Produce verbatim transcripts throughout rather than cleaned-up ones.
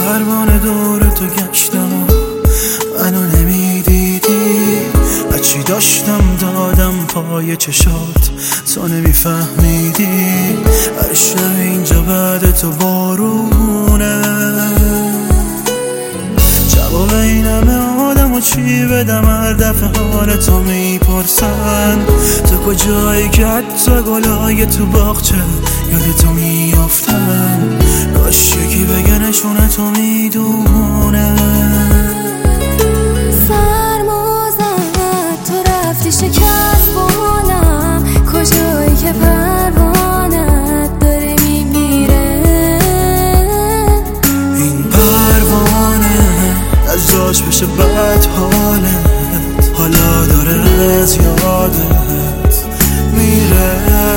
پروانه دور تو گشتم و منو نمیدیدی، هرچی داشتم دادم پای چشات تو نمیفهمیدی. هر شب اینجا بعد تو بارونه، جواب این همه آدم و چی بدم؟ هر دفعه حال تو میپرسن تو کجایی که حتی گلای تو باغچه یاد تو میافتن. کاش یکی بگه نشونه تو میدونه. سرما زد تو رفتی شکست بالم، کجایی که پروانت داره میمیره. این پروانه از جاش بشه بد حالت، حالا داره از یادت میره.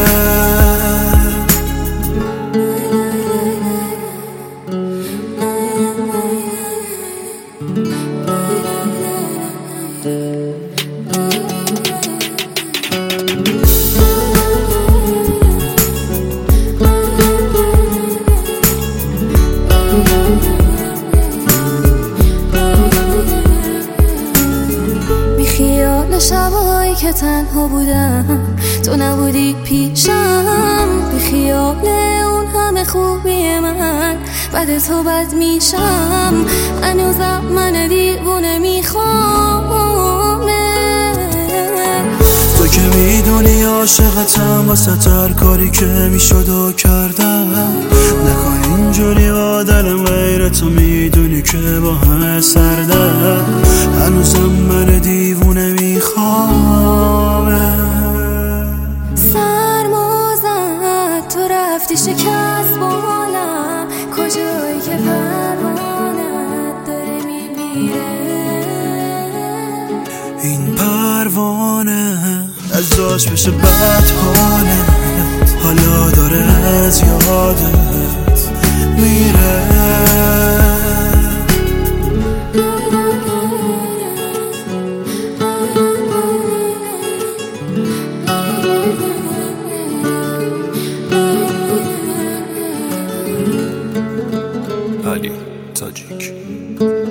خیال شبایی که تنها بودم تو نبودی پیشم، بی خیال اون همه خوبی من بعد تو بد میشم. هنوزم من دیوونه میخوامه. تو که میدونی عاشقتم، واسه هر کاری که میشد و کردم. نکن اینجوری با دلم غیر تو میدونی که با همه سردم. هنوزم من دیوونه میخوامه. سرما زد تو رفتی شکست بالم، کجایی که پروانت داره میمیره. این پروانه از جاش بشه بد حالت، حالا داره از یادت میره. علی تاجیک.